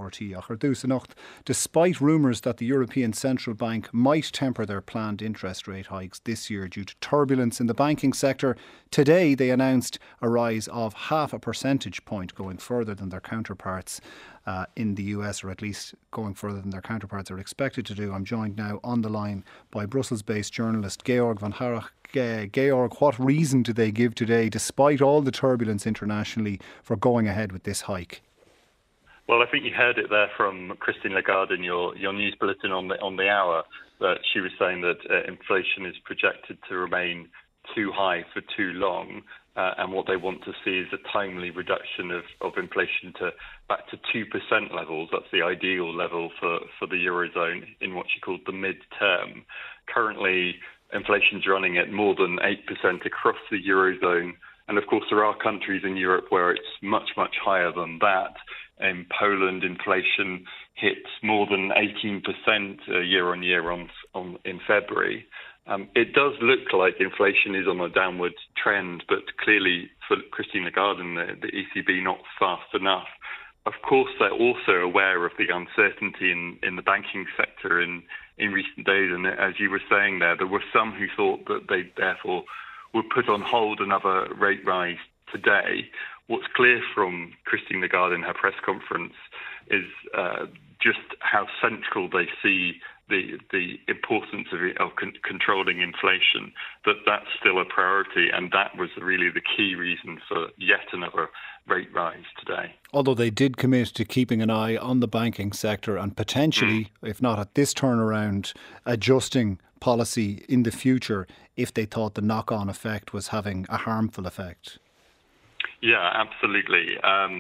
Ortiach. Despite rumours that the European Central Bank might temper their planned interest rate hikes this year due to turbulence in the banking sector, today they announced a rise of half a percentage point, going further than their counterparts in the US, or at least going further than their counterparts are expected to do. I'm joined now on the line by Brussels-based journalist Georg van Harach. Georg, what reason do they give today, despite all the turbulence internationally, for going ahead with this hike? Well, I think you heard it there from Christine Lagarde in your news bulletin on the hour, that she was saying that inflation is projected to remain too high for too long, and what they want to see is a timely reduction of inflation back to 2% levels. That's the ideal level for the Eurozone in what she called the mid-term. Currently, inflation's running at more than 8% across the Eurozone. And of course, there are countries in Europe where it's much, much higher than that. In Poland, inflation hit more than 18% year on year in February. It does look like inflation is on a downward trend, but clearly for Christine Lagarde and the ECB, not fast enough. Of course, they're also aware of the uncertainty in the banking sector in recent days. And as you were saying there were some who thought that they therefore would put on hold another rate rise today. What's clear from Christine Lagarde in her press conference is just how central they see the importance of controlling inflation, that's still a priority, and that was really the key reason for yet another rate rise today. Although they did commit to keeping an eye on the banking sector and potentially, if not at this turnaround, adjusting policy in the future if they thought the knock-on effect was having a harmful effect. Yeah, absolutely.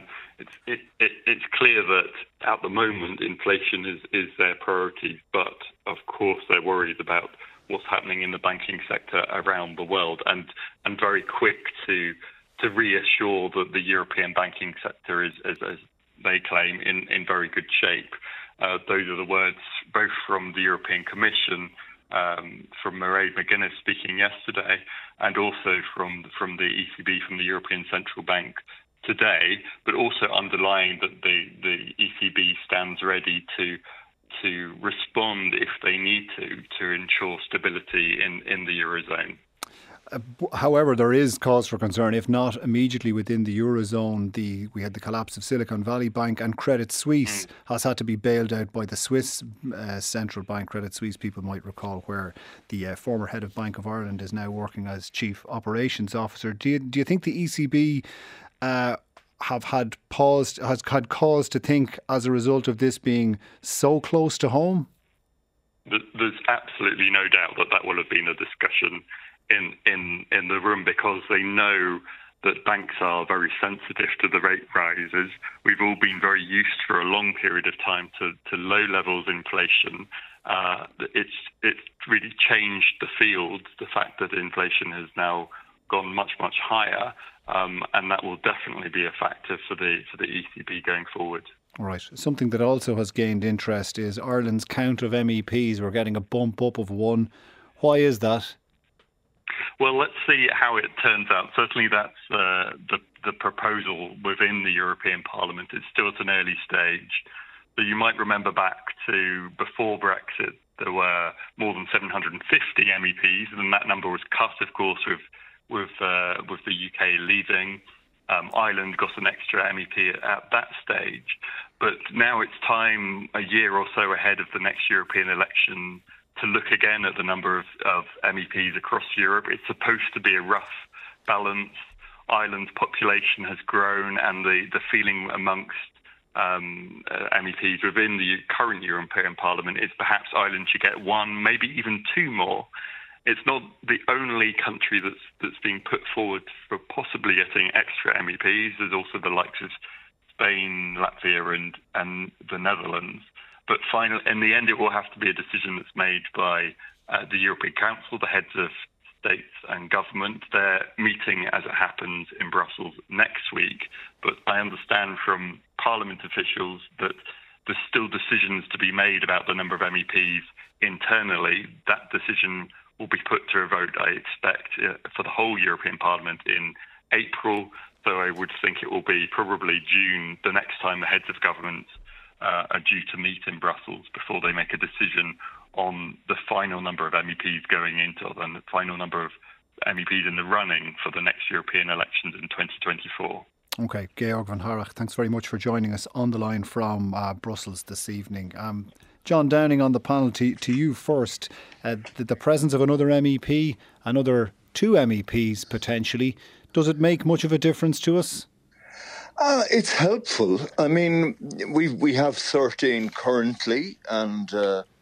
It's clear that at the moment inflation is their priority, but of course they're worried about what's happening in the banking sector around the world, and very quick to reassure that the European banking sector is, as they claim, in very good shape. Those are the words both from the European Commission, from Mairead McGuinness speaking yesterday, and also from the ECB, from the European Central Bank today, but also underlying that the ECB stands ready to respond if they need to ensure stability in the Eurozone. However, there is cause for concern, if not immediately within the Eurozone. We had the collapse of Silicon Valley Bank, and Credit Suisse has had to be bailed out by the Swiss central bank. Credit Suisse, people might recall, where the former head of Bank of Ireland is now working as Chief Operations Officer. Do you think the ECB has had cause to think, as a result of this being so close to home? There's absolutely no doubt that will have been a discussion in the room, because they know that banks are very sensitive to the rate rises. We've all been very used for a long period of time to low levels of inflation. It's really changed the field, the fact that inflation has now gone much, much higher, and that will definitely be a factor for the ECB going forward. Right. Something that also has gained interest is Ireland's count of MEPs. We're getting a bump up of one. Why is that? Well, let's see how it turns out. Certainly that's the proposal within the European Parliament. It's still at an early stage. So you might remember back to before Brexit, there were more than 750 MEPs, and that number was cut, of course, with the UK leaving. Ireland got an extra MEP at that stage. But now it's time, a year or so ahead of the next European election, to look again at the number of MEPs across Europe. It's supposed to be a rough balance. Ireland's population has grown, and the feeling amongst MEPs within the current European Parliament is perhaps Ireland should get one, maybe even two more. It's not the only country that's being put forward for possibly getting extra MEPs. There's also the likes of Spain, Latvia, and the Netherlands. But finally, in the end, it will have to be a decision that's made by the European Council, the heads of states and government. They're meeting, as it happens, in Brussels next week. But I understand from Parliament officials that there's still decisions to be made about the number of MEPs internally. That decision will be put to a vote, I expect, for the whole European Parliament in April. So I would think it will be probably June, the next time the heads of government are due to meet in Brussels before they make a decision on the final number of MEPs going into, and the final number of MEPs in the running for the next European elections in 2024. Okay, Georg von Harrach, thanks very much for joining us on the line from Brussels this evening. John Downing on the panel, to you first. The presence of another MEP, another two MEPs potentially, does it make much of a difference to us? It's helpful. I mean, we have 13 currently, and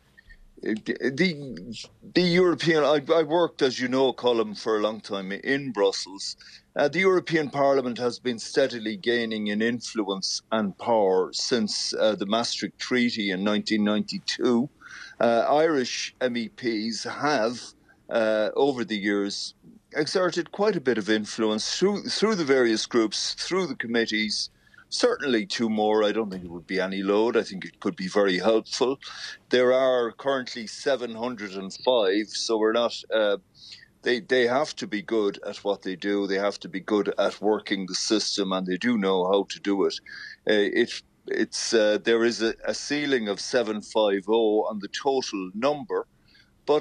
the European. I worked, as you know, Colin, for a long time in Brussels. The European Parliament has been steadily gaining in influence and power since the Maastricht Treaty in 1992. Irish MEPs have, over the years, exerted quite a bit of influence through the various groups, through the committees. Certainly two more. I don't think it would be any load. I think it could be very helpful. There are currently 705, so we're not... They have to be good at what they do. They have to be good at working the system, and they do know how to do it. There is a ceiling of 750 on the total number, but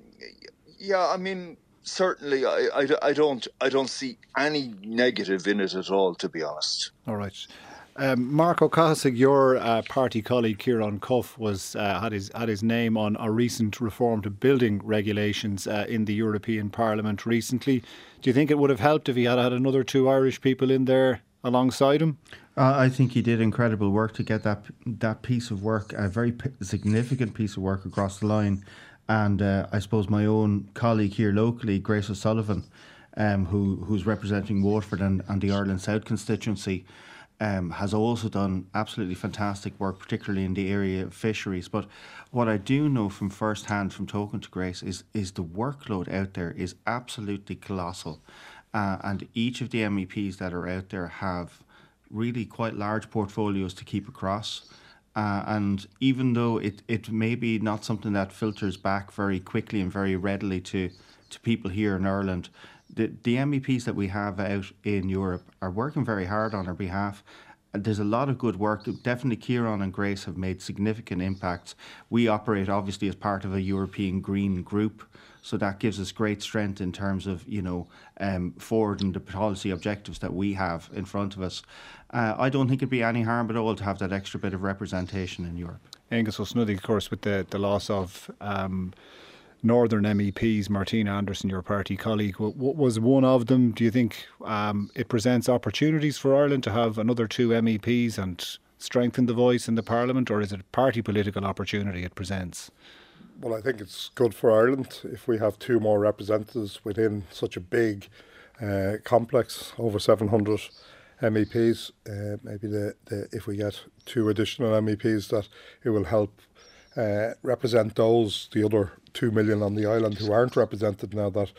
I mean, certainly I don't see any negative in it at all, to be honest. All right. Mark O'Casig, your party colleague Kieran Cuff had his name on a recent reform to building regulations in the European Parliament recently. Do you think it would have helped if he had had another two Irish people in there alongside him? I think he did incredible work to get that piece of work, a very significant piece of work, across the line. And I suppose my own colleague here locally, Grace O'Sullivan, who's representing Waterford and the Ireland South constituency, has also done absolutely fantastic work, particularly in the area of fisheries. But what I do know from first hand, from talking to Grace, is the workload out there is absolutely colossal. And each of the MEPs that are out there have really quite large portfolios to keep across. And even though it may be not something that filters back very quickly and very readily to people here in Ireland, the MEPs that we have out in Europe are working very hard on our behalf. There's a lot of good work. Definitely Kieran and Grace have made significant impacts. We operate obviously as part of a European Green Group, so that gives us great strength in terms of, forwarding the policy objectives that we have in front of us. I don't think it'd be any harm at all to have that extra bit of representation in Europe. Angus O'Snuddy, of course, with the loss of Northern MEPs, Martina Anderson, your party colleague, was one of them. Do you think it presents opportunities for Ireland to have another two MEPs and strengthen the voice in the Parliament, or is it a party political opportunity it presents? Well, I think it's good for Ireland if we have two more representatives within such a big complex, over 700 MEPs. Maybe if we get two additional MEPs, that it will help represent the other 2 million on the island who aren't represented now that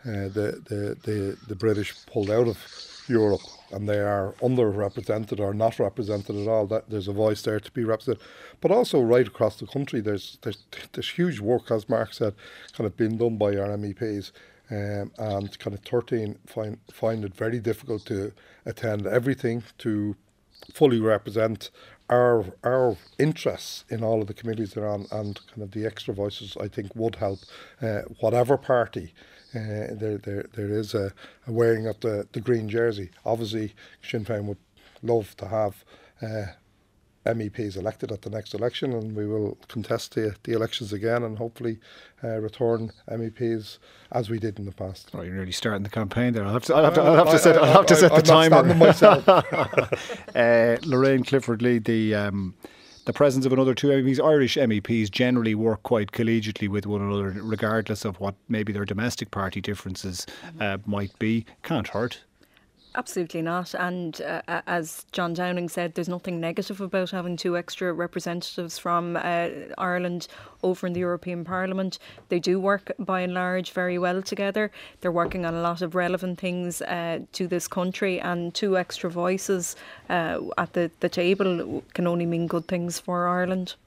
the British pulled out of Europe, and they are underrepresented or not represented at all. That there's a voice there to be represented, but also right across the country, there's huge work, as Mark said, kind of being done by our MEPs, and kind of 13 find it very difficult to attend everything, to fully represent our interests in all of the committees they're on, and kind of the extra voices I think would help whatever party. There is a wearing of the green jersey. Obviously, Sinn Féin would love to have MEPs elected at the next election, and we will contest the elections again and hopefully return MEPs as we did in the past. Oh, you're nearly starting the campaign there. I'll have to set the timer. Myself. Lorraine Clifford Lee, the presence of another two MEPs, Irish MEPs generally work quite collegiately with one another, regardless of what maybe their domestic party differences might be. Can't hurt. Absolutely not. And as John Downing said, there's nothing negative about having two extra representatives from Ireland over in the European Parliament. They do work by and large very well together. They're working on a lot of relevant things to this country, and two extra voices at the table can only mean good things for Ireland.